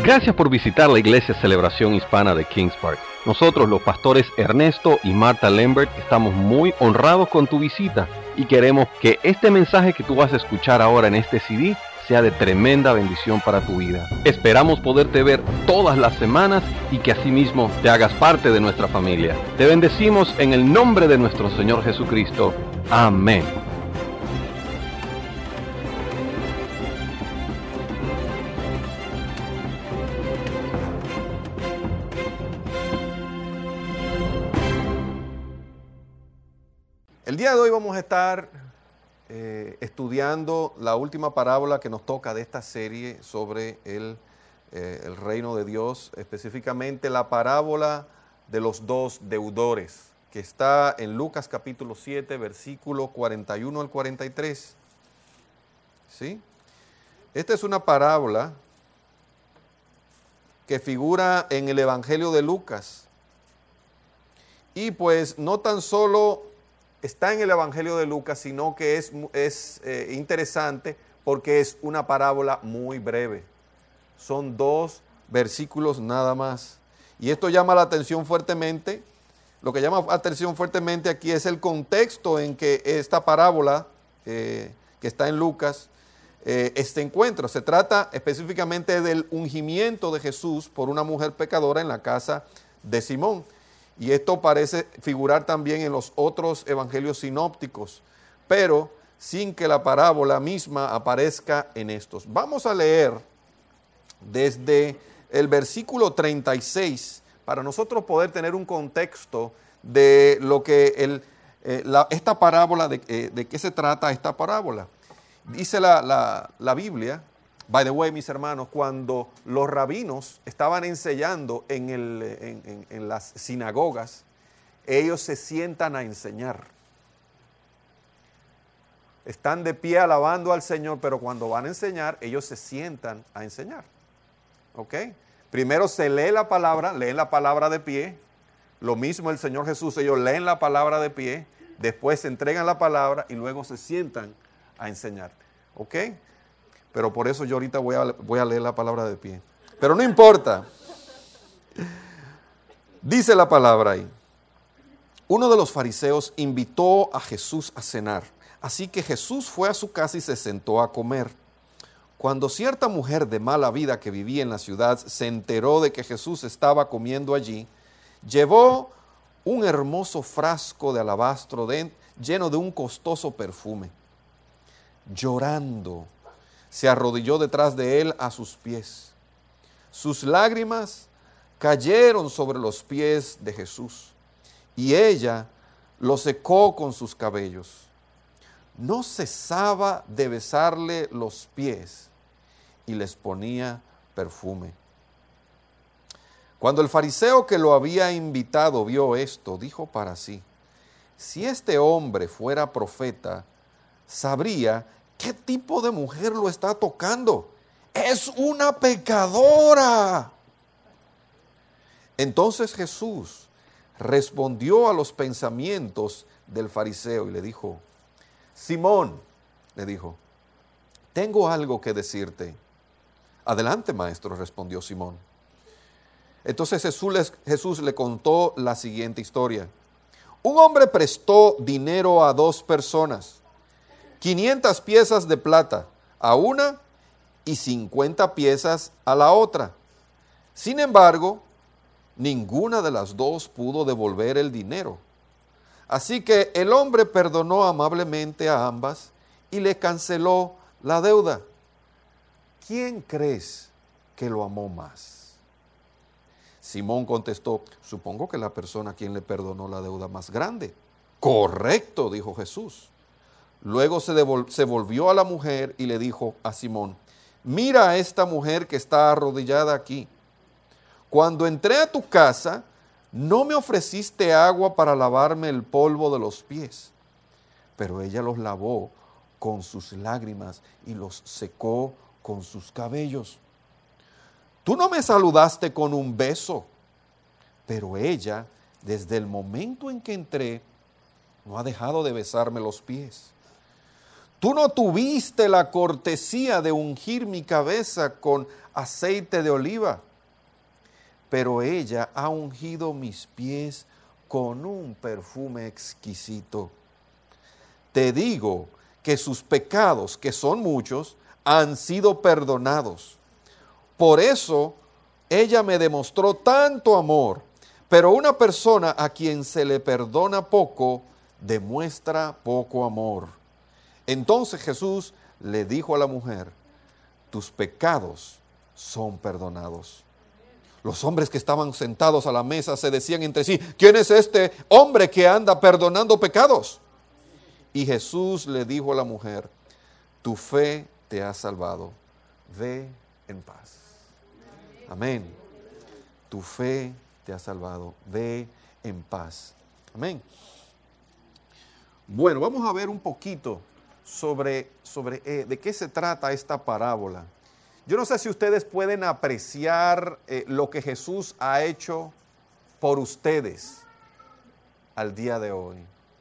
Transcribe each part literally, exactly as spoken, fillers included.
Gracias por visitar la Iglesia Celebración Hispana de Kings Park. Nosotros, los pastores Ernesto y Marta Lambert, estamos muy honrados con tu visita y queremos que este mensaje que tú vas a escuchar ahora en este C D sea de tremenda bendición para tu vida. Esperamos poderte ver todas las semanas y que asimismo te hagas parte de nuestra familia. Te bendecimos en el nombre de nuestro Señor Jesucristo. Amén. El día de hoy vamos a estar eh, estudiando la última parábola que nos toca de esta serie sobre el, eh, el reino de Dios, específicamente la parábola de los dos deudores, que está en Lucas capítulo siete, versículo cuarenta y uno al cuarenta y tres. ¿Sí? Esta es una parábola que figura en el Evangelio de Lucas. Y pues no tan solo está en el Evangelio de Lucas, sino que es, es eh, interesante porque es una parábola muy breve. Son dos versículos nada más. Y esto llama la atención fuertemente. Lo que llama la atención fuertemente aquí es el contexto en que esta parábola eh, que está en Lucas eh, este encuentro. Se trata específicamente del ungimiento de Jesús por una mujer pecadora en la casa de Simón. Y esto parece figurar también en los otros evangelios sinópticos, pero sin que la parábola misma aparezca en estos. Vamos a leer desde el versículo treinta y seis para nosotros poder tener un contexto de lo que el, eh, la, esta parábola, de, eh, de qué se trata esta parábola. Dice la, la, la Biblia. By the way, mis hermanos, cuando los rabinos estaban enseñando en, el, en, en, en las sinagogas, ellos se sientan a enseñar. Están de pie alabando al Señor, pero cuando van a enseñar, ellos se sientan a enseñar. ¿Ok? Primero se lee la palabra, leen la palabra de pie. Lo mismo el Señor Jesús, ellos leen la palabra de pie, después se entregan la palabra y luego se sientan a enseñar. ¿Ok? Pero por eso yo ahorita voy a, voy a leer la palabra de pie. Pero no importa. Dice la palabra ahí. Uno de los fariseos invitó a Jesús a cenar. Así que Jesús fue a su casa y se sentó a comer. Cuando cierta mujer de mala vida que vivía en la ciudad se enteró de que Jesús estaba comiendo allí, llevó un hermoso frasco de alabastro de, lleno de un costoso perfume. Llorando, se arrodilló detrás de él a sus pies. Sus lágrimas cayeron sobre los pies de Jesús y ella lo secó con sus cabellos. No cesaba de besarle los pies y les ponía perfume. Cuando el fariseo que lo había invitado vio esto, dijo para sí: si este hombre fuera profeta, sabría ¿qué tipo de mujer lo está tocando? ¡Es una pecadora! Entonces Jesús respondió a los pensamientos del fariseo y le dijo: Simón, le dijo, tengo algo que decirte. Adelante, maestro, respondió Simón. Entonces Jesús, les, Jesús le contó la siguiente historia. Un hombre prestó dinero a dos personas, quinientas piezas de plata a una y cincuenta piezas a la otra. Sin embargo, ninguna de las dos pudo devolver el dinero. Así que el hombre perdonó amablemente a ambas y le canceló la deuda. ¿Quién crees que lo amó más? Simón contestó: supongo que la persona a quien le perdonó la deuda más grande. Correcto, dijo Jesús. Luego se, devol- se volvió a la mujer y le dijo a Simón: mira a esta mujer que está arrodillada aquí. Cuando entré a tu casa, no me ofreciste agua para lavarme el polvo de los pies, pero ella los lavó con sus lágrimas y los secó con sus cabellos. Tú no me saludaste con un beso, pero ella, desde el momento en que entré, no ha dejado de besarme los pies. Tú no tuviste la cortesía de ungir mi cabeza con aceite de oliva, pero ella ha ungido mis pies con un perfume exquisito. Te digo que sus pecados, que son muchos, han sido perdonados. Por eso ella me demostró tanto amor, pero una persona a quien se le perdona poco, demuestra poco amor. Entonces Jesús le dijo a la mujer, tus pecados son perdonados. Los hombres que estaban sentados a la mesa se decían entre sí, ¿quién es este hombre que anda perdonando pecados? Y Jesús le dijo a la mujer, tu fe te ha salvado, ve en paz. Amén. Tu fe te ha salvado, ve en paz. Amén. Bueno, vamos a ver un poquito sobre, sobre eh, de qué se trata esta parábola. Yo no sé si ustedes pueden apreciar eh, lo que Jesús ha hecho por ustedes al día de hoy.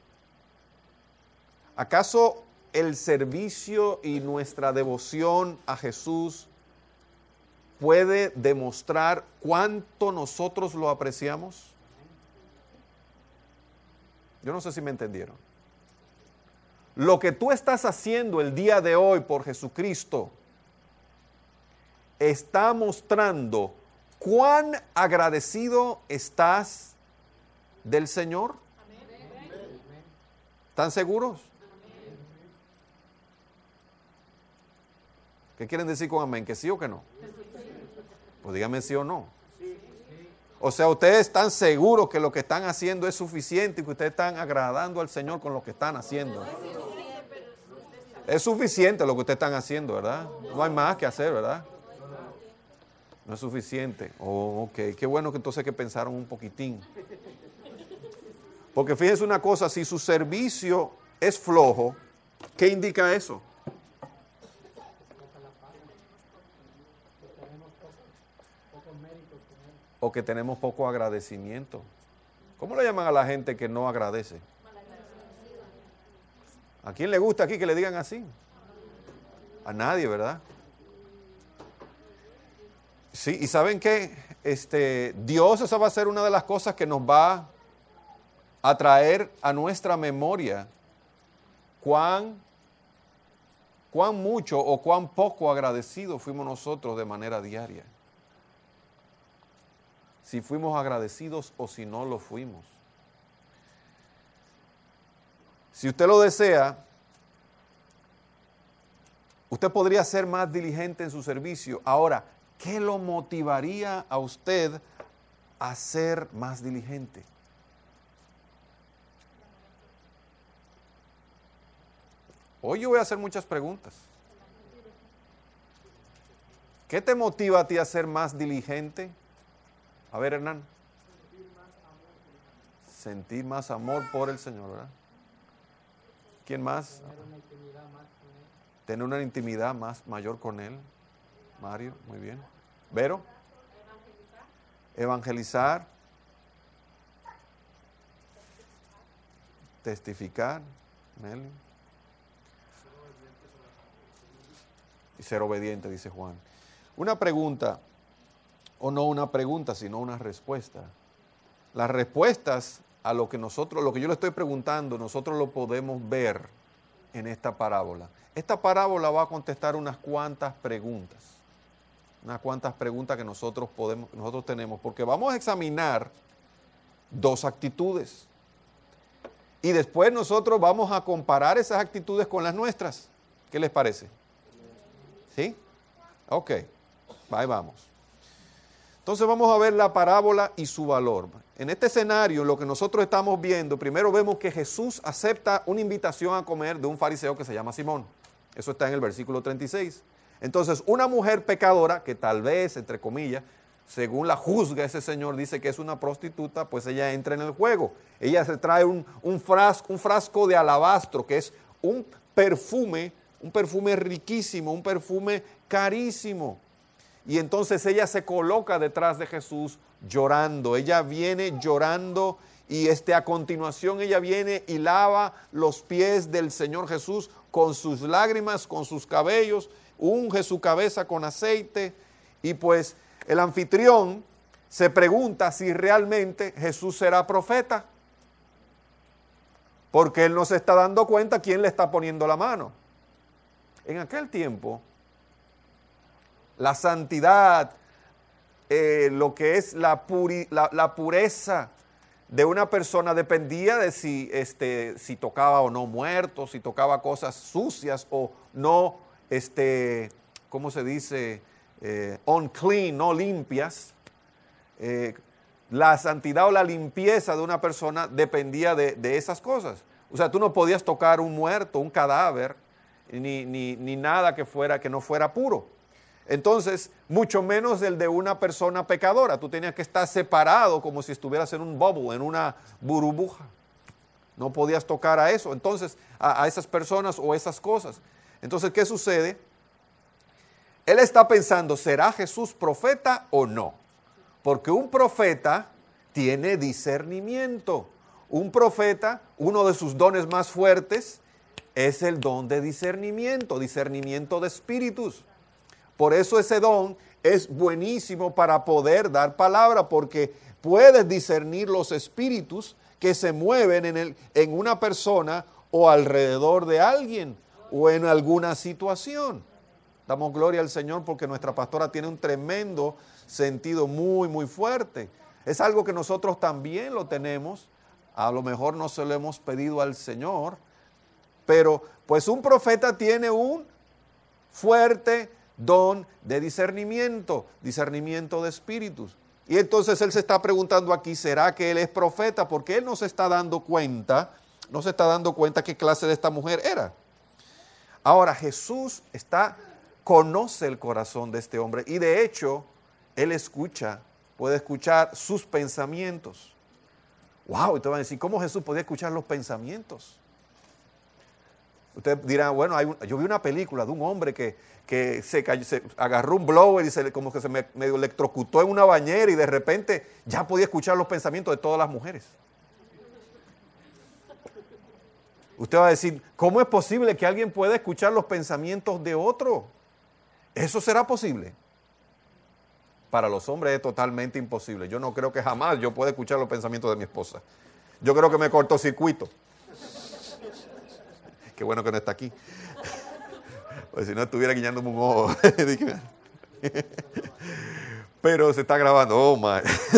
¿Acaso el servicio y nuestra devoción a Jesús puede demostrar cuánto nosotros lo apreciamos? Yo no sé si me entendieron. Lo que tú estás haciendo el día de hoy por Jesucristo está mostrando cuán agradecido estás del Señor. ¿Están seguros? ¿Qué quieren decir con amén? ¿Que sí o que no? Pues díganme sí o no. O sea, ustedes están seguros que lo que están haciendo es suficiente y que ustedes están agradando al Señor con lo que están haciendo. Es suficiente lo que ustedes están haciendo, ¿verdad? No hay más que hacer, ¿verdad? No es suficiente. Oh, ok. Qué bueno que entonces que pensaron un poquitín. Porque fíjense una cosa, si su servicio es flojo, ¿qué indica eso? O que tenemos poco agradecimiento. ¿Cómo le llaman a la gente que no agradece? ¿A quién le gusta aquí que le digan así? A nadie, ¿verdad? Sí, y ¿saben qué? Este, Dios, esa va a ser una de las cosas que nos va a traer a nuestra memoria cuán, cuán mucho o cuán poco agradecidos fuimos nosotros de manera diaria. Si fuimos agradecidos o si no lo fuimos. Si usted lo desea, usted podría ser más diligente en su servicio. Ahora, ¿qué lo motivaría a usted a ser más diligente? Hoy yo voy a hacer muchas preguntas. ¿Qué te motiva a ti a ser más diligente? A ver, Hernán. Sentir más amor por el Señor, ¿verdad? ¿Quién más? Tener una intimidad más mayor con Él. Mario, muy bien. Vero. Evangelizar. Testificar. Nelly. Y ser obediente, dice Juan. Una pregunta. O no una pregunta, sino una respuesta. Las respuestas a lo que nosotros, lo que yo le estoy preguntando, nosotros lo podemos ver en esta parábola. Esta parábola va a contestar unas cuantas preguntas. Unas cuantas preguntas que nosotros podemos, nosotros tenemos, porque vamos a examinar dos actitudes. Y después nosotros vamos a comparar esas actitudes con las nuestras. ¿Qué les parece? ¿Sí? Ok. Ahí vamos. Entonces vamos a ver la parábola y su valor. En este escenario, lo que nosotros estamos viendo, primero vemos que Jesús acepta una invitación a comer de un fariseo que se llama Simón. Eso está en el versículo treinta y seis. Entonces, una mujer pecadora, que tal vez, entre comillas, según la juzga ese señor, dice que es una prostituta, pues ella entra en el juego. Ella se trae un, un, frasco, un frasco de alabastro, que es un perfume, un perfume riquísimo, un perfume carísimo. Y entonces ella se coloca detrás de Jesús llorando. Ella viene llorando y este, a continuación ella viene y lava los pies del Señor Jesús con sus lágrimas, con sus cabellos, unge su cabeza con aceite, y pues el anfitrión se pregunta si realmente Jesús será profeta, porque él no se está dando cuenta quién le está poniendo la mano. En aquel tiempo, la santidad, eh, lo que es la, puri, la, la pureza de una persona dependía de si, este, si tocaba o no muertos, si tocaba cosas sucias o no, este, ¿cómo se dice? Eh, unclean, no limpias. Eh, la santidad o la limpieza de una persona dependía de, de esas cosas. O sea, tú no podías tocar un muerto, un cadáver, ni, ni, ni nada que, fuera, que no fuera puro. Entonces, mucho menos el de una persona pecadora. Tú tenías que estar separado como si estuvieras en un bubble, en una burbuja. No podías tocar a eso. Entonces, a, a esas personas o esas cosas. Entonces, ¿qué sucede? Él está pensando, ¿será Jesús profeta o no? Porque un profeta tiene discernimiento. Un profeta, uno de sus dones más fuertes, es el don de discernimiento, discernimiento de espíritus. Por eso ese don es buenísimo para poder dar palabra, porque puedes discernir los espíritus que se mueven en, el, en una persona o alrededor de alguien o en alguna situación. Damos gloria al Señor porque nuestra pastora tiene un tremendo sentido muy, muy fuerte. Es algo que nosotros también lo tenemos. A lo mejor no se lo hemos pedido al Señor, pero pues un profeta tiene un fuerte don de discernimiento, discernimiento de espíritus. Y entonces él se está preguntando aquí, ¿será que él es profeta? Porque él no se está dando cuenta, no se está dando cuenta qué clase de esta mujer era. Ahora Jesús está, conoce el corazón de este hombre y de hecho él escucha, puede escuchar sus pensamientos. Wow, y te van a decir, ¿cómo Jesús podía escuchar los pensamientos? Usted dirá, bueno, hay un, yo vi una película de un hombre que, que se, cayó, se agarró un blower y se, como que se me, medio electrocutó en una bañera y de repente ya podía escuchar los pensamientos de todas las mujeres. Usted va a decir, ¿cómo es posible que alguien pueda escuchar los pensamientos de otro? ¿Eso será posible? Para los hombres es totalmente imposible. Yo no creo que jamás yo pueda escuchar los pensamientos de mi esposa. Yo creo que me cortocircuito. Qué bueno que no está aquí. Pues si no estuviera guiñándome un ojo. Pero se está grabando. Oh, my.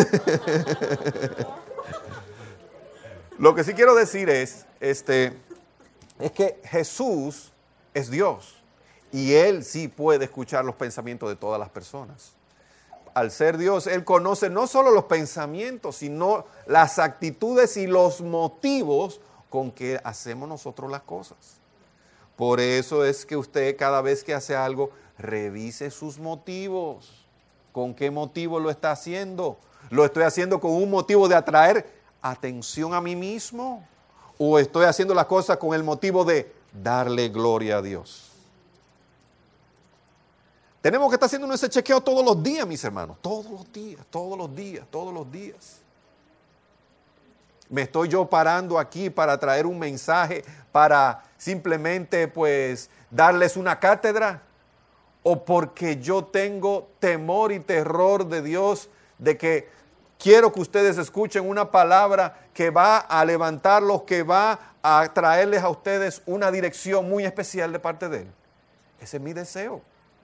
Lo que sí quiero decir es, este, es que Jesús es Dios. Y Él sí puede escuchar los pensamientos de todas las personas. Al ser Dios, Él conoce no solo los pensamientos, sino las actitudes y los motivos con que hacemos nosotros las cosas. Por eso es que usted cada vez que hace algo, revise sus motivos. ¿Con qué motivo lo está haciendo? ¿Lo estoy haciendo con un motivo de atraer atención a mí mismo? ¿O estoy haciendo las cosas con el motivo de darle gloria a Dios? Tenemos que estar haciendo ese chequeo todos los días, mis hermanos. Todos los días, todos los días, todos los días. ¿Me estoy yo parando aquí para traer un mensaje, para simplemente pues darles una cátedra? ¿O porque yo tengo temor y terror de Dios, de que quiero que ustedes escuchen una palabra que va a levantarlos, que va a traerles a ustedes una dirección muy especial de parte de Él? Ese es mi deseo.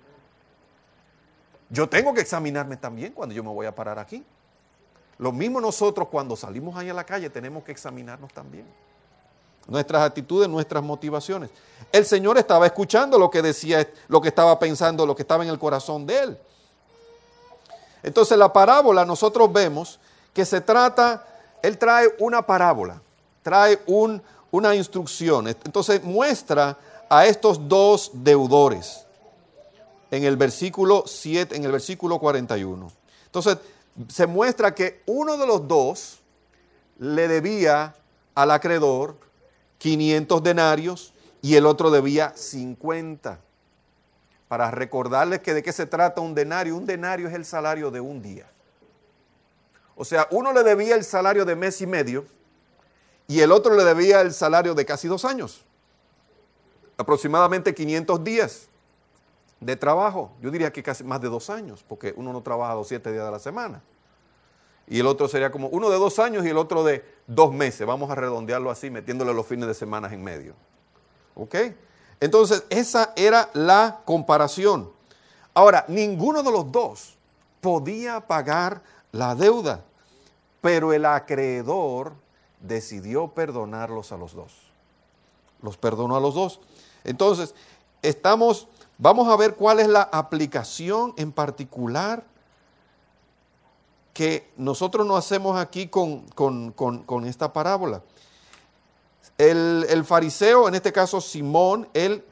Yo tengo que examinarme también cuando yo me voy a parar aquí. Lo mismo nosotros cuando salimos ahí a la calle tenemos que examinarnos también. Nuestras actitudes, nuestras motivaciones. El Señor estaba escuchando lo que decía, lo que estaba pensando, lo que estaba en el corazón de Él. Entonces la parábola nosotros vemos que se trata, Él trae una parábola, trae un, una instrucción. Entonces muestra a estos dos deudores. En el versículo siete, en el versículo cuarenta y uno. Entonces, se muestra que uno de los dos le debía al acreedor quinientos denarios y el otro debía cincuenta. Para recordarles que de qué se trata un denario. Un denario es el salario de un día. O sea, uno le debía el salario de mes y medio y el otro le debía el salario de casi dos años, aproximadamente quinientos días de trabajo. Yo diría que casi más de dos años, porque uno no trabaja los siete días de la semana. Y el otro sería como uno de dos años y el otro de dos meses. Vamos a redondearlo así, metiéndole los fines de semana en medio. ¿Ok? Entonces, esa era la comparación. Ahora, ninguno de los dos podía pagar la deuda, pero el acreedor decidió perdonarlos a los dos. Los perdonó a los dos. Entonces, estamos, vamos a ver cuál es la aplicación en particular que nosotros no hacemos aquí con, con, con, con esta parábola. El, el fariseo, en este caso Simón, él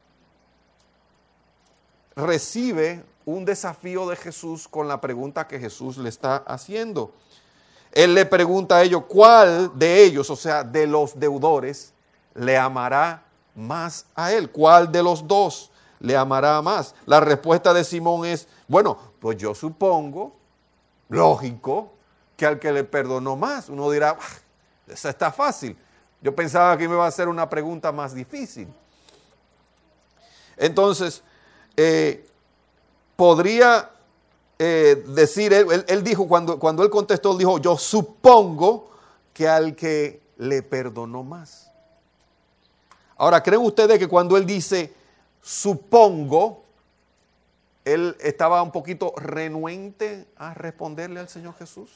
recibe un desafío de Jesús con la pregunta que Jesús le está haciendo. Él le pregunta a ellos, ¿cuál de ellos, o sea, de los deudores, le amará más a él? ¿Cuál de los dos le amará más? La respuesta de Simón es, bueno, pues yo supongo, lógico, que al que le perdonó más. Uno dirá, esa está fácil. Yo pensaba que me iba a hacer una pregunta más difícil. Entonces, eh, podría eh, decir, él, él, él dijo, cuando, cuando él contestó, él dijo, yo supongo que al que le perdonó más. Ahora, ¿creen ustedes que cuando él dice, supongo, él estaba un poquito renuente a responderle al Señor Jesús?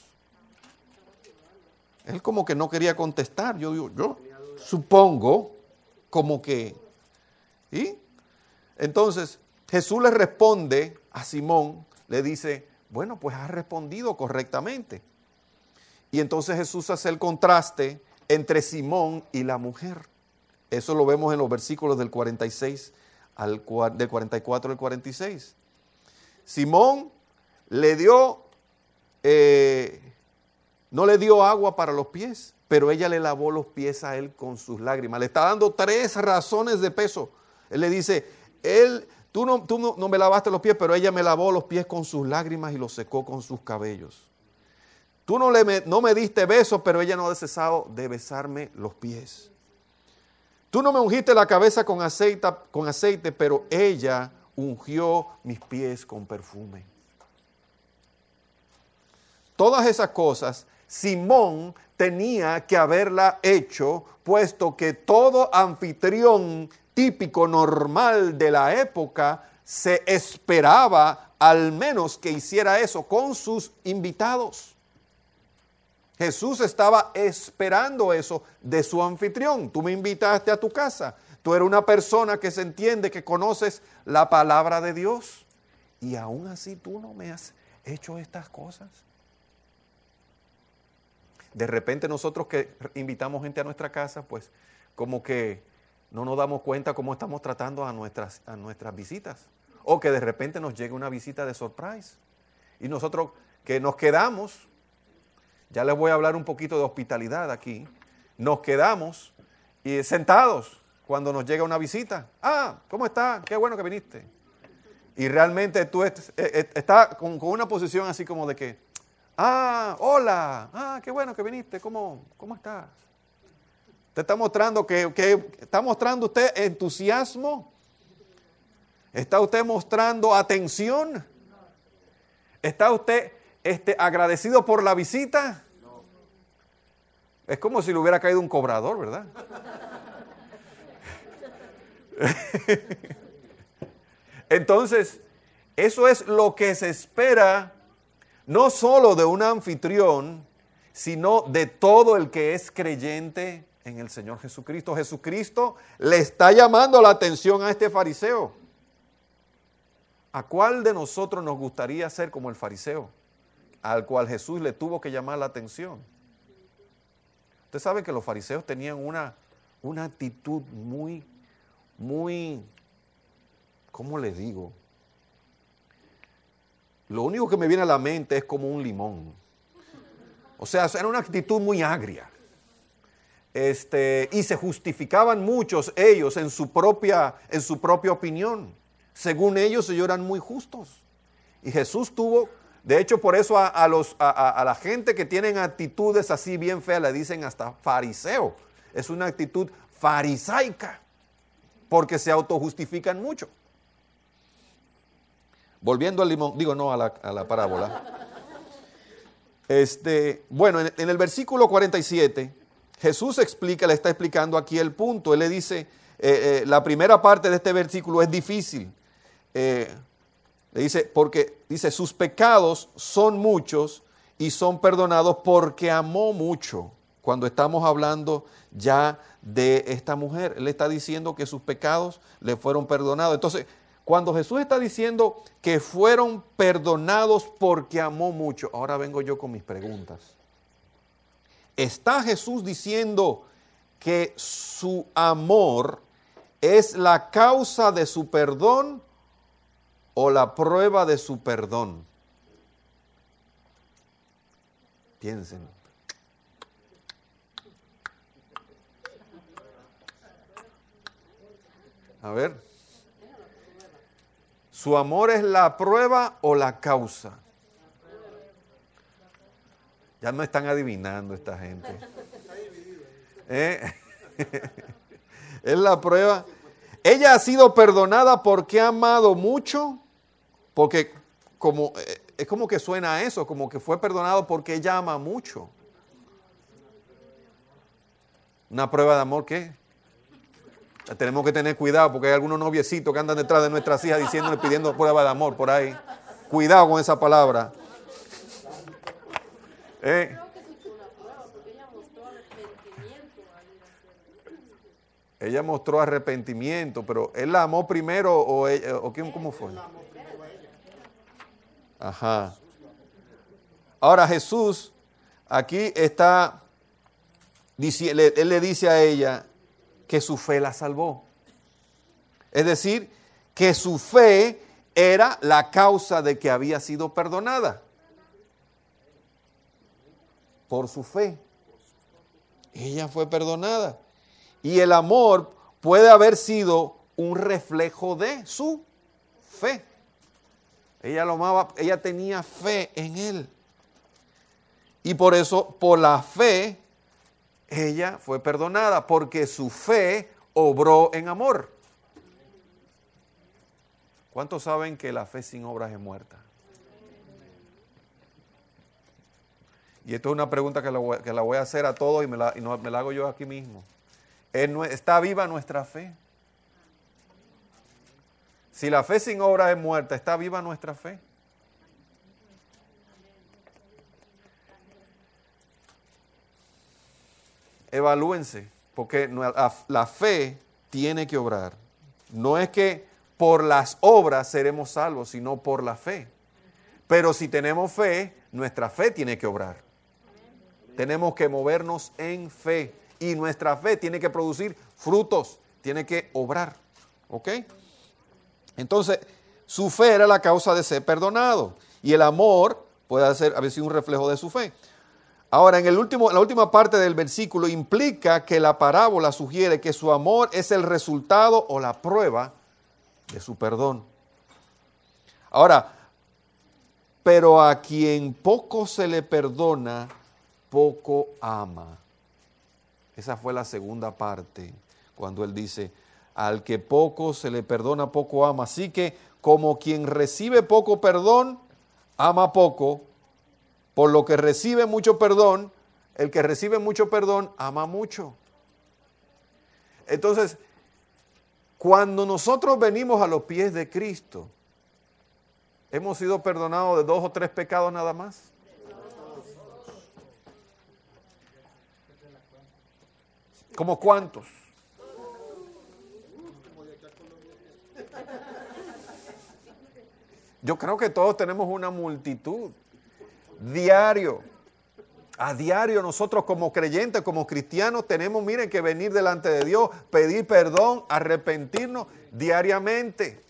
Él como que no quería contestar. Yo digo, yo supongo, como que, ¿sí? Entonces, Jesús le responde a Simón, le dice, bueno, pues has respondido correctamente. Y entonces Jesús hace el contraste entre Simón y la mujer. Eso lo vemos en los versículos del cuarenta y seis al del cuarenta y cuatro al cuarenta y seis. Simón le dio, eh, no le dio agua para los pies, pero ella le lavó los pies a él con sus lágrimas. Le está dando tres razones de peso. Él le dice, él, tú, no, tú no, no me lavaste los pies, pero ella me lavó los pies con sus lágrimas y los secó con sus cabellos. Tú no, le, no me diste besos, pero ella no ha cesado de besarme los pies. Tú no me ungiste la cabeza con aceite, con aceite, pero ella ungió mis pies con perfume. Todas esas cosas Simón tenía que haberla hecho, puesto que todo anfitrión típico, normal de la época, se esperaba al menos que hiciera eso con sus invitados. Jesús estaba esperando eso de su anfitrión. Tú me invitaste a tu casa. Tú eres una persona que se entiende, que conoces la palabra de Dios. Y aún así tú no me has hecho estas cosas. De repente nosotros que invitamos gente a nuestra casa, pues como que no nos damos cuenta cómo estamos tratando a nuestras, a nuestras visitas. O que de repente nos llegue una visita de surprise. Y nosotros que nos quedamos, ya les voy a hablar un poquito de hospitalidad aquí, nos quedamos y sentados cuando nos llega una visita. Ah, ¿cómo está? Qué bueno que viniste. Y realmente tú est- est- estás con, con una posición así como de que, ah, hola, ah, qué bueno que viniste, ¿cómo, cómo estás? Te está mostrando que, que está mostrando usted entusiasmo. ¿Está usted mostrando atención? ¿Está usted este, agradecido por la visita? Es como si le hubiera caído un cobrador, ¿verdad? Entonces, eso es lo que se espera, no solo de un anfitrión, sino de todo el que es creyente en el Señor Jesucristo. Jesucristo le está llamando la atención a este fariseo. ¿A cuál de nosotros nos gustaría ser como el fariseo, al cual Jesús le tuvo que llamar la atención? Usted sabe que los fariseos tenían una, una actitud muy, muy, ¿cómo les digo? Lo único que me viene a la mente es como un limón. O sea, era una actitud muy agria. Este, y se justificaban muchos ellos en su propia, en su propia opinión. Según ellos, ellos eran muy justos. Y Jesús tuvo De hecho, por eso a, a, los, a, a la gente que tienen actitudes así bien feas le dicen hasta fariseo. Es una actitud farisaica, porque se autojustifican mucho. Volviendo al limón, digo no a la, a la parábola. Este, bueno, en, en el versículo cuarenta y siete, Jesús explica, le está explicando aquí el punto. Él le dice, eh, eh, la primera parte de este versículo es difícil. Eh, le dice, porque dice, sus pecados son muchos y son perdonados porque amó mucho. Cuando estamos hablando ya de esta mujer, él está diciendo que sus pecados le fueron perdonados. Entonces, cuando Jesús está diciendo que fueron perdonados porque amó mucho, ahora vengo yo con mis preguntas. ¿Está Jesús diciendo que su amor es la causa de su perdón o la prueba de su perdón? Piensen. A ver. ¿Su amor es la prueba o la causa? Ya no están adivinando esta gente. ¿Eh? Es la prueba. Ella ha sido perdonada porque ha amado mucho, porque como, es como que suena a eso, como que fue perdonado porque ella ama mucho. ¿Una prueba de amor qué? Tenemos que tener cuidado porque hay algunos noviecitos que andan detrás de nuestras hijas diciéndole, pidiendo prueba de amor por ahí. Cuidado con esa palabra. ¿Eh? Ella mostró arrepentimiento, pero ¿él la amó primero o, ella, o quién, cómo fue? Ajá. Ahora Jesús aquí está, él le dice a ella que su fe la salvó. Es decir, que su fe era la causa de que había sido perdonada. Por su fe. Ella fue perdonada. Y el amor puede haber sido un reflejo de su fe. Ella lo amaba, ella tenía fe en él. Y por eso, por la fe, ella fue perdonada, porque su fe obró en amor. ¿Cuántos saben que la fe sin obras es muerta? Y esto es una pregunta que la voy, que la voy a hacer a todos y me la, y no, me la hago yo aquí mismo. ¿Está viva nuestra fe? Si la fe sin obras es muerta, ¿está viva nuestra fe? Evalúense, porque la, la fe tiene que obrar. No es que por las obras seremos salvos, sino por la fe. Pero si tenemos fe, nuestra fe tiene que obrar. Tenemos que movernos en fe. Y nuestra fe tiene que producir frutos, tiene que obrar. ¿Ok? Entonces, su fe era la causa de ser perdonado. Y el amor puede ser, haber sido un reflejo de su fe. Ahora, en el último, la última parte del versículo implica que la parábola sugiere que su amor es el resultado o la prueba de su perdón. Ahora, pero a quien poco se le perdona, poco ama. Esa fue la segunda parte, cuando él dice, al que poco se le perdona, poco ama. Así que, como quien recibe poco perdón, ama poco, por lo que recibe mucho perdón, el que recibe mucho perdón, ama mucho. Entonces, cuando nosotros venimos a los pies de Cristo, ¿hemos sido perdonados de dos o tres pecados nada más? ¿Cómo cuántos? Yo creo que todos tenemos una multitud. Diario. A diario nosotros como creyentes, como cristianos, tenemos, miren, que venir delante de Dios, pedir perdón, arrepentirnos diariamente.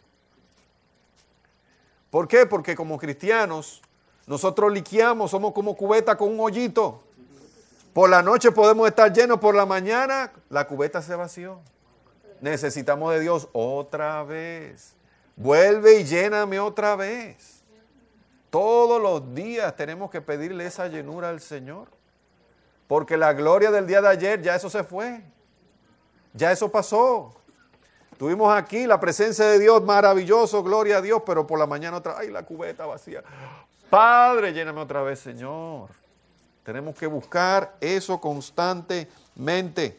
¿Por qué? Porque como cristianos, nosotros liqueamos, somos como cubeta con un hoyito. Por la noche podemos estar llenos, por la mañana la cubeta se vació. Necesitamos de Dios otra vez. Vuelve y lléname otra vez. Todos los días tenemos que pedirle esa llenura al Señor. Porque la gloria del día de ayer, ya eso se fue. Ya eso pasó. Tuvimos aquí la presencia de Dios, maravilloso, gloria a Dios, pero por la mañana otra, ay, la cubeta vacía. Padre, lléname otra vez, Señor. Tenemos que buscar eso constantemente.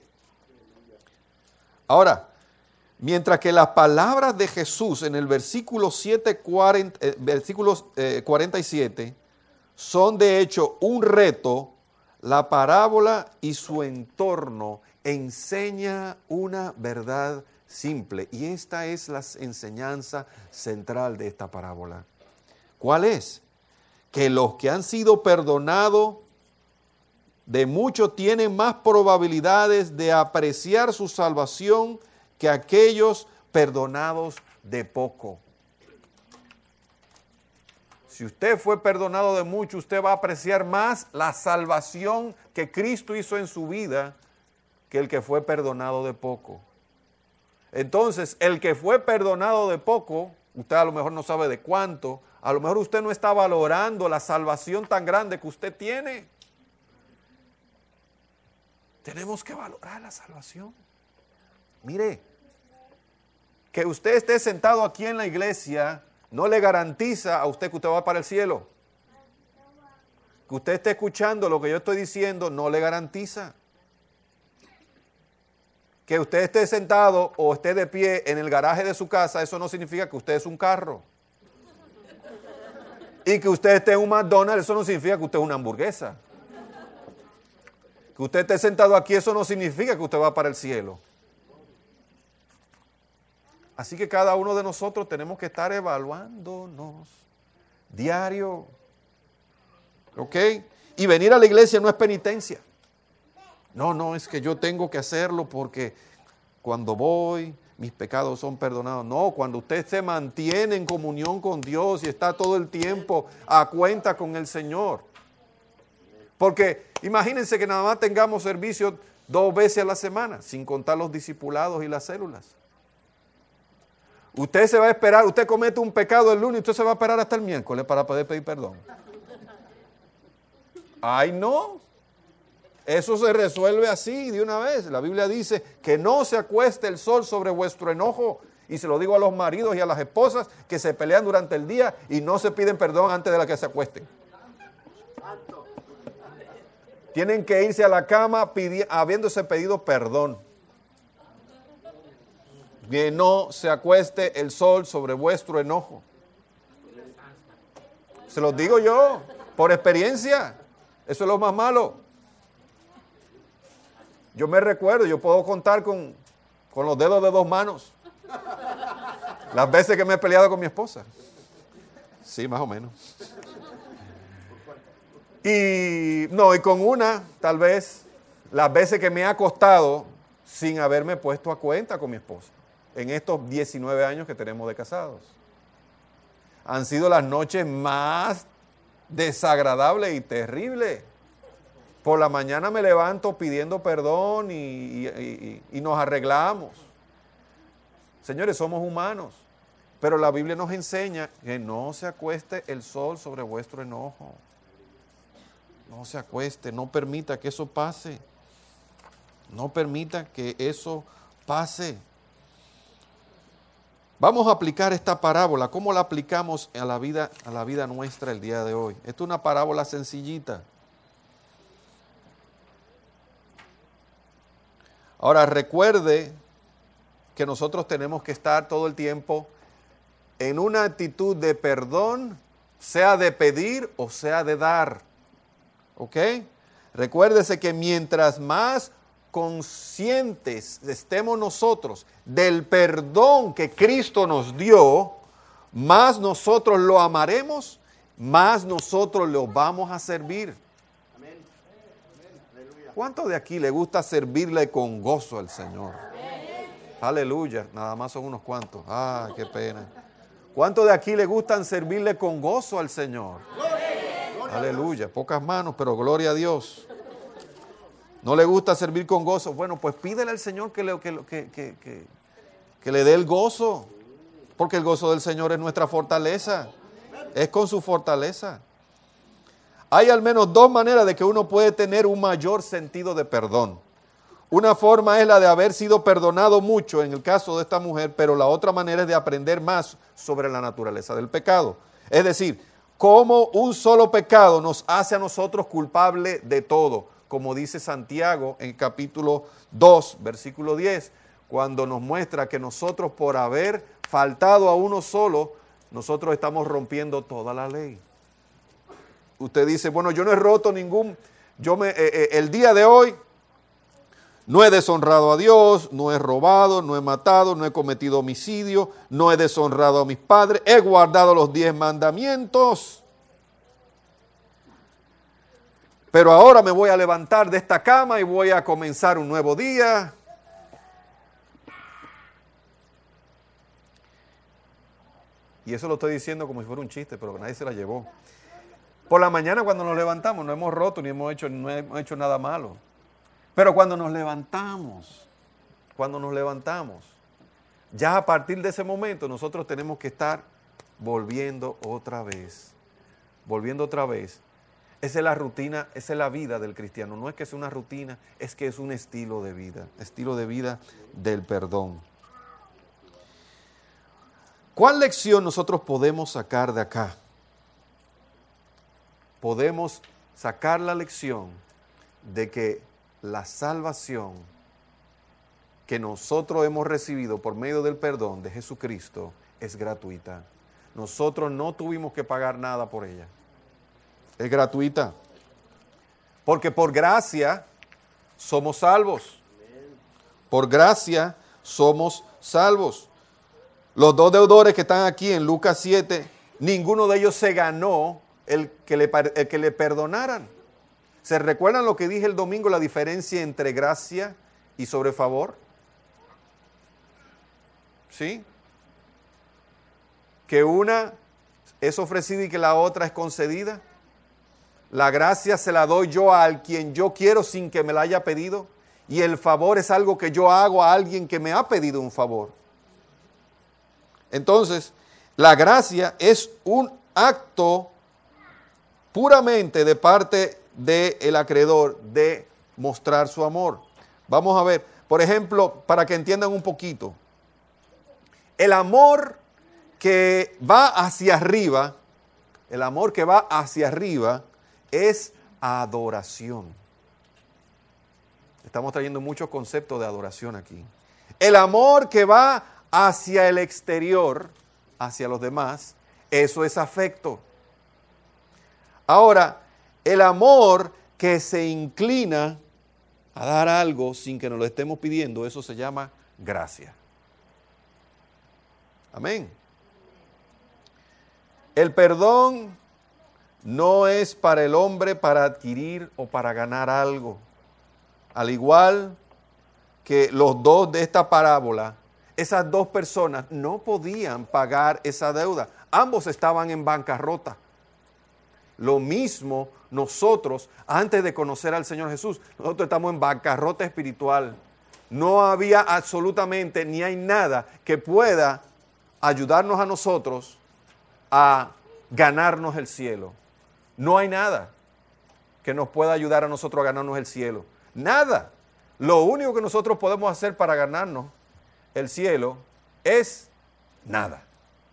Ahora, mientras que las palabras de Jesús en el versículo, siete, cuarenta, eh, versículos eh, cuarenta y siete son de hecho un reto, la parábola y su entorno enseña una verdad simple. Y esta es la enseñanza central de esta parábola. ¿Cuál es? Que los que han sido perdonados de mucho tienen más probabilidades de apreciar su salvación que aquellos perdonados de poco. Si usted fue perdonado de mucho, usted va a apreciar más la salvación que Cristo hizo en su vida que el que fue perdonado de poco. Entonces, el que fue perdonado de poco, usted a lo mejor no sabe de cuánto, a lo mejor usted no está valorando la salvación tan grande que usted tiene. Tenemos que valorar la salvación. Mire, que usted esté sentado aquí en la iglesia no le garantiza a usted que usted va para el cielo. Que usted esté escuchando lo que yo estoy diciendo no le garantiza. Que usted esté sentado o esté de pie en el garaje de su casa, eso no significa que usted es un carro. Y que usted esté en un McDonald's, eso no significa que usted es una hamburguesa. Que usted esté sentado aquí, eso no significa que usted va para el cielo. Así que cada uno de nosotros tenemos que estar evaluándonos diario. ¿Ok? Y venir a la iglesia no es penitencia. No, no, es que yo tengo que hacerlo porque cuando voy, mis pecados son perdonados. No, cuando usted se mantiene en comunión con Dios y está todo el tiempo a cuenta con el Señor. Porque imagínense que nada más tengamos servicio dos veces a la semana, sin contar los discipulados y las células. Usted se va a esperar, usted comete un pecado el lunes y usted se va a esperar hasta el miércoles para poder pedir perdón. Ay, no. Eso se resuelve así de una vez. La Biblia dice que no se acueste el sol sobre vuestro enojo. Y se lo digo a los maridos y a las esposas que se pelean durante el día y no se piden perdón antes de la que se acuesten. Tienen que irse a la cama pidi- habiéndose pedido perdón. Que no se acueste el sol sobre vuestro enojo. Se los digo yo, por experiencia. Eso es lo más malo. Yo me recuerdo, yo puedo contar con, con los dedos de dos manos las veces que me he peleado con mi esposa. Sí, más o menos. Y no, y con una, tal vez, las veces que me he acostado sin haberme puesto a cuenta con mi esposa. En estos diecinueve años que tenemos de casados. Han sido las noches más desagradables y terribles. Por la mañana me levanto pidiendo perdón y, y, y, y nos arreglamos. Señores, somos humanos. Pero la Biblia nos enseña que no se acueste el sol sobre vuestro enojo. No se acueste, no permita que eso pase. No permita que eso pase. Vamos a aplicar esta parábola. ¿Cómo la aplicamos a la vida, a la vida nuestra el día de hoy? Esta es una parábola sencillita. Ahora recuerde que nosotros tenemos que estar todo el tiempo en una actitud de perdón, sea de pedir o sea de dar. ¿Ok? Recuérdese que mientras más conscientes estemos nosotros del perdón que Cristo nos dio, más nosotros lo amaremos, más nosotros lo vamos a servir. ¿Cuánto de aquí le gusta servirle con gozo al Señor? Aleluya, nada más son unos cuantos. Ah, qué pena. ¿Cuánto de aquí le gustan servirle con gozo al Señor? Aleluya, pocas manos, pero gloria a Dios. ¿No le gusta servir con gozo? Bueno, pues pídele al Señor que le, que, que, que, que, que le dé el gozo, porque el gozo del Señor es nuestra fortaleza. Es con su fortaleza. Hay al menos dos maneras de que uno puede tener un mayor sentido de perdón. Una forma es la de haber sido perdonado mucho en el caso de esta mujer, pero la otra manera es de aprender más sobre la naturaleza del pecado. Es decir, cómo un solo pecado nos hace a nosotros culpables de todo, como dice Santiago en capítulo dos, versículo diez, cuando nos muestra que nosotros por haber faltado a uno solo, nosotros estamos rompiendo toda la ley. Usted dice, bueno, yo no he roto ningún, yo me, eh, eh, el día de hoy no he deshonrado a Dios, no he robado, no he matado, no he cometido homicidio, no he deshonrado a mis padres, he guardado los diez mandamientos. Pero ahora me voy a levantar de esta cama y voy a comenzar un nuevo día. Y eso lo estoy diciendo como si fuera un chiste, pero nadie se la llevó. Por la mañana cuando nos levantamos no hemos roto ni hemos hecho, no hemos hecho nada malo. Pero cuando nos levantamos, cuando nos levantamos, ya a partir de ese momento nosotros tenemos que estar volviendo otra vez, volviendo otra vez. Esa es la rutina, esa es la vida del cristiano. No es que sea una rutina, es que es un estilo de vida, estilo de vida del perdón. ¿Cuál lección nosotros podemos sacar de acá? Podemos sacar la lección de que la salvación que nosotros hemos recibido por medio del perdón de Jesucristo es gratuita. Nosotros no tuvimos que pagar nada por ella. Es gratuita. Porque por gracia somos salvos. Por gracia somos salvos. Los dos deudores que están aquí en Lucas siete, ninguno de ellos se ganó el que le, el que le perdonaran. ¿Se recuerdan lo que dije el domingo, la diferencia entre gracia y sobre favor? ¿Sí? Que una es ofrecida y que la otra es concedida. La gracia se la doy yo a quien yo quiero sin que me la haya pedido. Y el favor es algo que yo hago a alguien que me ha pedido un favor. Entonces, la gracia es un acto puramente de parte del acreedor de mostrar su amor. Vamos a ver, por ejemplo, para que entiendan un poquito. El amor que va hacia arriba, el amor que va hacia arriba es adoración. Estamos trayendo muchos conceptos de adoración aquí. El amor que va hacia el exterior, hacia los demás, eso es afecto. Ahora, el amor que se inclina a dar algo sin que nos lo estemos pidiendo, eso se llama gracia. Amén. El perdón no es para el hombre para adquirir o para ganar algo. Al igual que los dos de esta parábola, esas dos personas no podían pagar esa deuda. Ambos estaban en bancarrota. Lo mismo nosotros, antes de conocer al Señor Jesús, nosotros estamos en bancarrota espiritual. No había absolutamente ni hay nada que pueda ayudarnos a nosotros a ganarnos el cielo. No hay nada que nos pueda ayudar a nosotros a ganarnos el cielo. Nada. Lo único que nosotros podemos hacer para ganarnos el cielo es nada.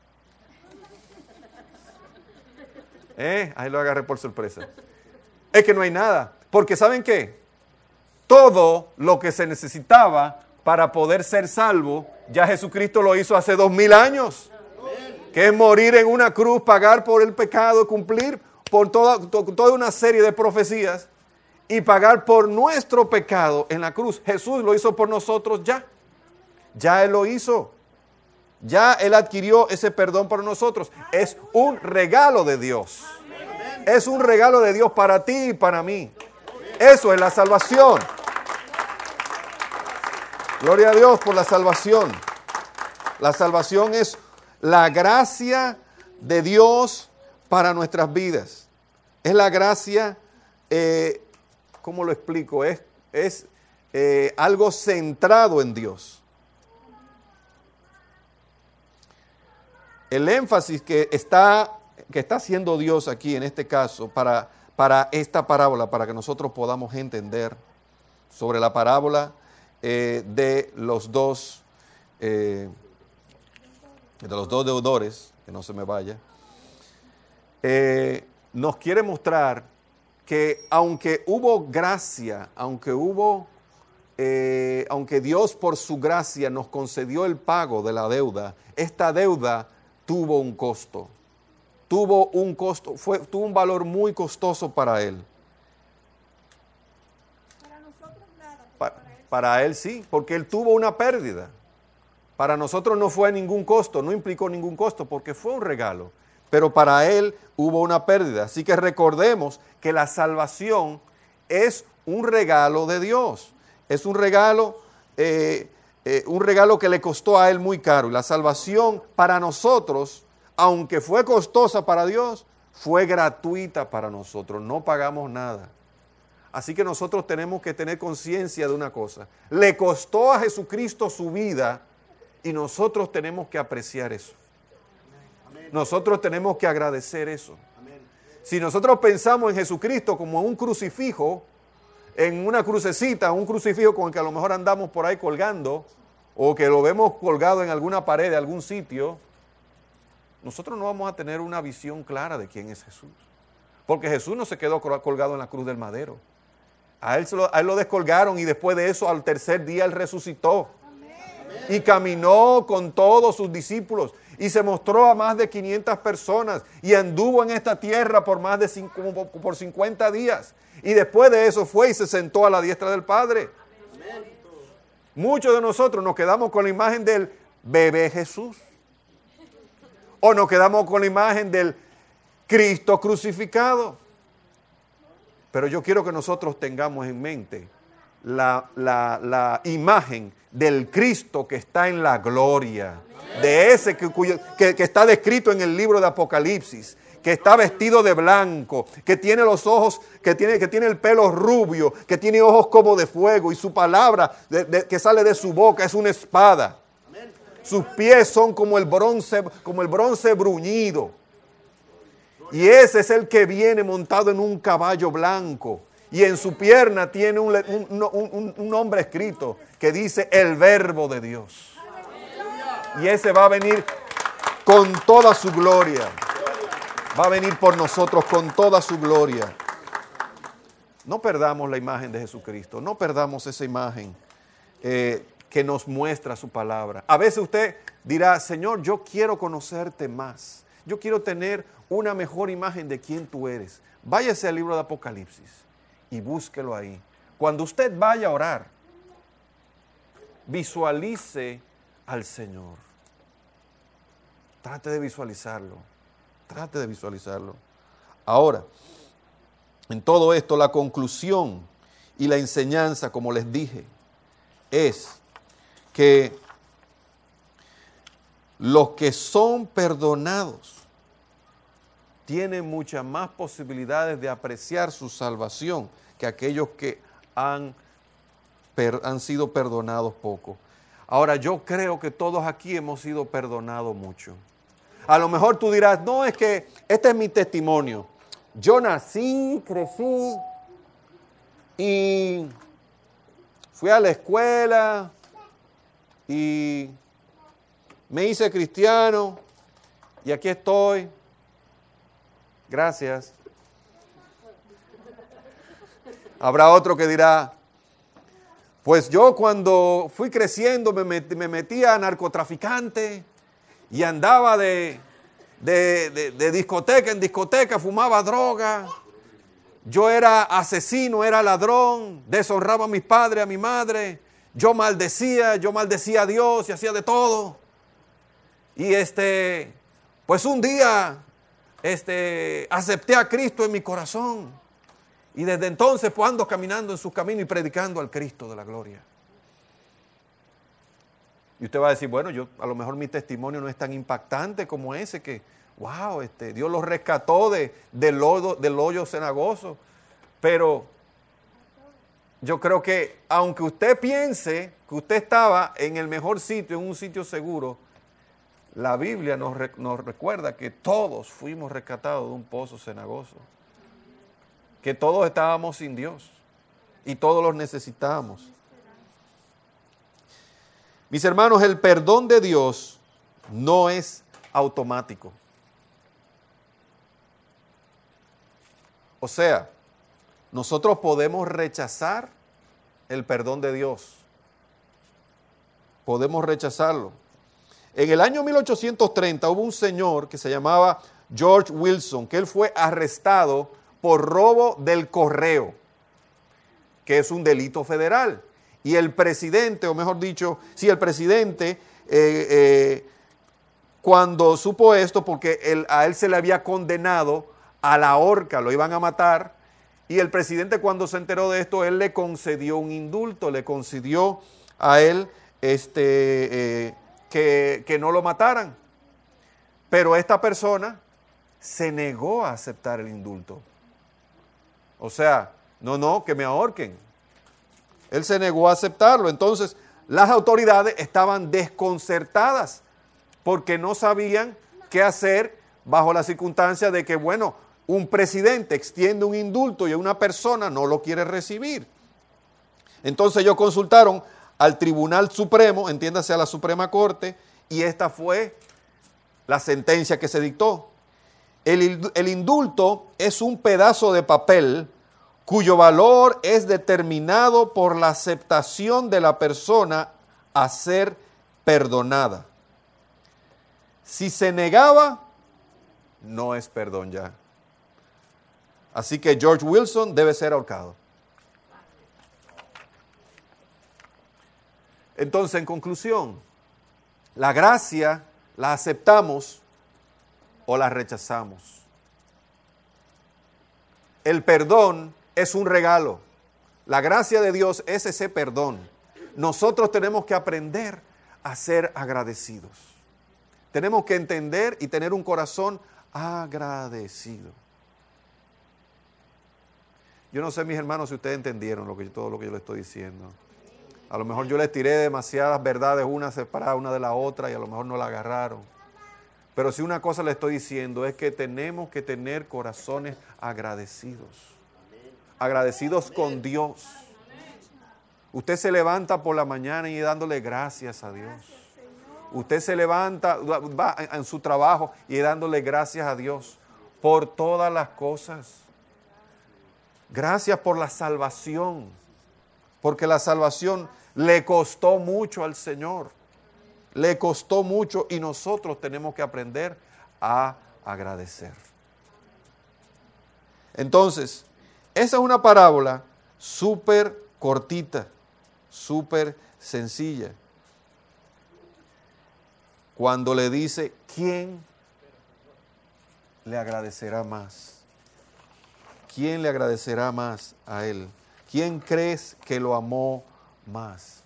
¿Eh? Ahí lo agarré por sorpresa. Es que no hay nada. Porque ¿saben qué? Todo lo que se necesitaba para poder ser salvo, ya Jesucristo lo hizo hace dos mil años. Que es morir en una cruz, pagar por el pecado, cumplir por toda, to, toda una serie de profecías y pagar por nuestro pecado en la cruz. Jesús lo hizo por nosotros ya. Ya Él lo hizo. Ya Él adquirió ese perdón por nosotros. Es un regalo de Dios. Es un regalo de Dios para ti y para mí. Eso es la salvación. Gloria a Dios por la salvación. La salvación es la gracia de Dios para nuestras vidas. Es la gracia, eh, ¿cómo lo explico? Es, es eh, algo centrado en Dios. El énfasis que está que está haciendo Dios aquí en este caso para, para esta parábola, para que nosotros podamos entender sobre la parábola eh, de los dos eh, de los dos deudores, que no se me vaya, eh, nos quiere mostrar que aunque hubo gracia, aunque hubo, eh, aunque Dios por su gracia nos concedió el pago de la deuda, esta deuda tuvo un costo, tuvo un costo, fue, tuvo un valor muy costoso para él. Para nosotros nada. Para, para él sí, porque él tuvo una pérdida. Para nosotros no fue ningún costo, no implicó ningún costo, porque fue un regalo. Pero para él hubo una pérdida. Así que recordemos que la salvación es un regalo de Dios. Es un regalo, eh, eh, un regalo que le costó a él muy caro. Y la salvación para nosotros, aunque fue costosa para Dios, fue gratuita para nosotros. No pagamos nada. Así que nosotros tenemos que tener conciencia de una cosa. Le costó a Jesucristo su vida y nosotros tenemos que apreciar eso. Nosotros tenemos que agradecer eso. Si nosotros pensamos en Jesucristo como un crucifijo, en una crucecita, un crucifijo con el que a lo mejor andamos por ahí colgando, o que lo vemos colgado en alguna pared de algún sitio, nosotros no vamos a tener una visión clara de quién es Jesús. Porque Jesús no se quedó colgado en la cruz del madero. A él, se lo, a él lo descolgaron y después de eso, al tercer día, él resucitó. Y caminó con todos sus discípulos y se mostró a más de quinientas personas y anduvo en esta tierra por más de cinco, por cincuenta días. Y después de eso fue y se sentó a la diestra del Padre. Muchos de nosotros nos quedamos con la imagen del bebé Jesús. O nos quedamos con la imagen del Cristo crucificado. Pero yo quiero que nosotros tengamos en mente la, la, la imagen del Cristo que está en la gloria, de ese que, cuyo, que, que está descrito en el libro de Apocalipsis, que está vestido de blanco, que tiene los ojos, que tiene, que tiene el pelo rubio, que tiene ojos como de fuego y su palabra de, de, que sale de su boca es una espada. Sus pies son como el bronce, como el bronce bruñido. Y ese es el que viene montado en un caballo blanco. Y en su pierna tiene un, un, un, un nombre escrito que dice el Verbo de Dios. Y ese va a venir con toda su gloria. Va a venir por nosotros con toda su gloria. No perdamos la imagen de Jesucristo. No perdamos esa imagen eh, que nos muestra su palabra. A veces usted dirá, Señor, yo quiero conocerte más. Yo quiero tener una mejor imagen de quién tú eres. Váyase al libro de Apocalipsis y búsquelo ahí. Cuando usted vaya a orar, visualice al Señor. Trate de visualizarlo. Trate de visualizarlo. Ahora, en todo esto, la conclusión y la enseñanza, como les dije, es que los que son perdonados tienen muchas más posibilidades de apreciar su salvación que aquellos que han, per, han sido perdonados poco. Ahora, yo creo que todos aquí hemos sido perdonados mucho. A lo mejor tú dirás, no, es que este es mi testimonio. Yo nací, crecí y fui a la escuela y me hice cristiano y aquí estoy. Gracias. Habrá otro que dirá, pues yo cuando fui creciendo me metí, me metí a narcotraficante y andaba de, de, de, de discoteca en discoteca, fumaba droga. Yo era asesino, era ladrón, deshonraba a mis padres, a mi madre. Yo maldecía, yo maldecía a Dios y hacía de todo. Y este, pues un día este, acepté a Cristo en mi corazón. Y desde entonces pues ando caminando en sus caminos y predicando al Cristo de la gloria. Y usted va a decir, bueno, yo a lo mejor mi testimonio no es tan impactante como ese que, wow, este, Dios lo rescató de, del, lodo, del hoyo cenagoso. Pero yo creo que aunque usted piense que usted estaba en el mejor sitio, en un sitio seguro, la Biblia nos, re, nos recuerda que todos fuimos rescatados de un pozo cenagoso, que todos estábamos sin Dios y todos los necesitábamos. Mis hermanos, el perdón de Dios no es automático. O sea, nosotros podemos rechazar el perdón de Dios. Podemos rechazarlo. En el año mil ochocientos treinta hubo un señor que se llamaba George Wilson, que él fue arrestado por robo del correo, que es un delito federal. Y el presidente, o mejor dicho, sí, el presidente, eh, eh, cuando supo esto, porque él, a él se le había condenado a la horca, lo iban a matar, y el presidente cuando se enteró de esto, él le concedió un indulto, le concedió a él este, eh, que, que no lo mataran. Pero esta persona se negó a aceptar el indulto. O sea, no, no, que me ahorquen. Él se negó a aceptarlo. Entonces, las autoridades estaban desconcertadas porque no sabían qué hacer bajo la circunstancia de que, bueno, un presidente extiende un indulto y una persona no lo quiere recibir. Entonces ellos consultaron al Tribunal Supremo, entiéndase a la Suprema Corte, y esta fue la sentencia que se dictó. El, el indulto es un pedazo de papel cuyo valor es determinado por la aceptación de la persona a ser perdonada. Si se negaba, no es perdón ya. Así que George Wilson debe ser ahorcado. Entonces, en conclusión, la gracia la aceptamos o la rechazamos. El perdón es un regalo. La gracia de Dios es ese perdón. Nosotros tenemos que aprender a ser agradecidos. Tenemos que entender y tener un corazón agradecido. Yo no sé, mis hermanos, si ustedes entendieron lo que, todo lo que yo les estoy diciendo. A lo mejor yo les tiré demasiadas verdades, una separada una de la otra, y a lo mejor no la agarraron. Pero si una cosa les estoy diciendo es que tenemos que tener corazones agradecidos. Agradecidos con Dios. Usted se levanta por la mañana y dándole gracias a Dios. Usted se levanta, va en su trabajo y dándole gracias a Dios por todas las cosas. Gracias por la salvación, porque la salvación le costó mucho al Señor. Le costó mucho y nosotros tenemos que aprender a agradecer. Entonces, esa es una parábola súper cortita, súper sencilla. Cuando le dice, ¿quién le agradecerá más? ¿Quién le agradecerá más a él? ¿Quién crees que lo amó más?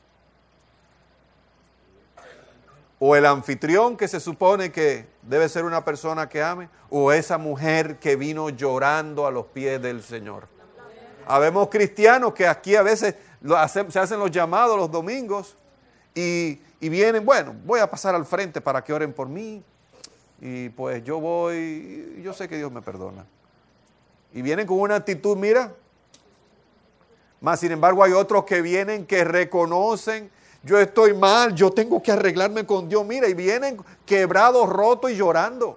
¿O el anfitrión, que se supone que debe ser una persona que ame? ¿O esa mujer que vino llorando a los pies del Señor? Habemos cristianos que aquí a veces lo hacen, se hacen los llamados los domingos y, y vienen, bueno, voy a pasar al frente para que oren por mí y pues yo voy, yo sé que Dios me perdona. Y vienen con una actitud, mira, más sin embargo hay otros que vienen que reconocen, yo estoy mal, yo tengo que arreglarme con Dios, mira, y vienen quebrados, rotos y llorando.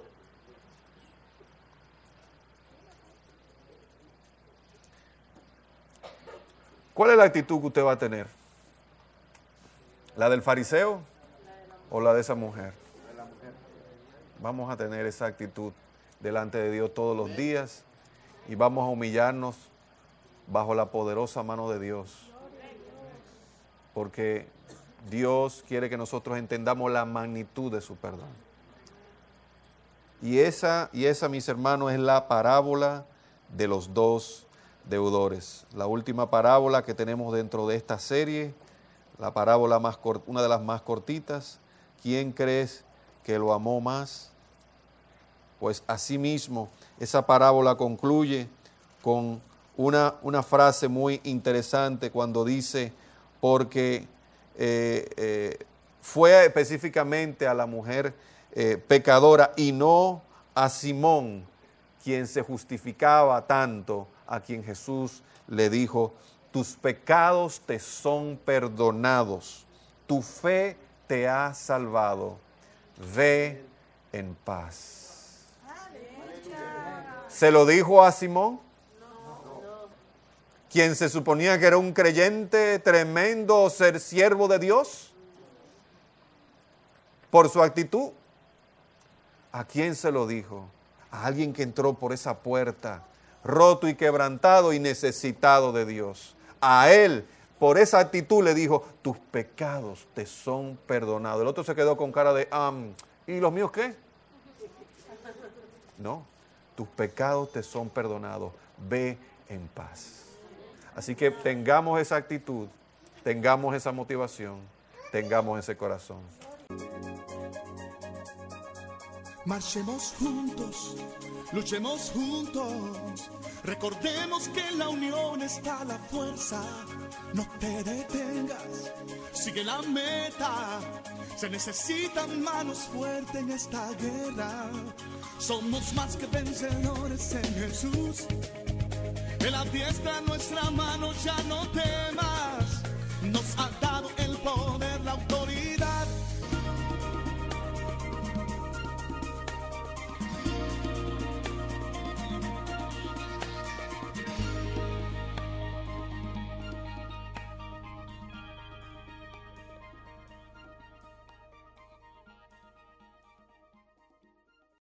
¿Cuál es la actitud que usted va a tener? ¿La del fariseo o la de esa mujer? Vamos a tener esa actitud delante de Dios todos los días y vamos a humillarnos bajo la poderosa mano de Dios. Porque Dios quiere que nosotros entendamos la magnitud de su perdón. Y esa, y esa, mis hermanos, es la parábola de los dos deudores. La última parábola que tenemos dentro de esta serie, la parábola más cort- una de las más cortitas. ¿Quién crees que lo amó más? Pues asimismo, esa parábola concluye con una, una frase muy interesante cuando dice, porque eh, eh, fue específicamente a la mujer eh, pecadora, y no a Simón, quien se justificaba tanto, a quien Jesús le dijo: tus pecados te son perdonados, tu fe te ha salvado, ve en paz. ¿Se lo dijo a Simón? ¿Quien se suponía que era un creyente tremendo, ser siervo de Dios? Por su actitud. ¿A quién se lo dijo? A alguien que entró por esa puerta, roto y quebrantado y necesitado de Dios. A él, por esa actitud, le dijo: tus pecados te son perdonados. El otro se quedó con cara de, um, ¿y los míos qué? No, tus pecados te son perdonados. Ve en paz. Así que tengamos esa actitud, tengamos esa motivación, tengamos ese corazón. Marchemos juntos, luchemos juntos, recordemos que en la unión está la fuerza. No te detengas, sigue la meta, se necesitan manos fuertes en esta guerra. Somos más que vencedores en Jesús, Él adiestra nuestra mano, ya no temas.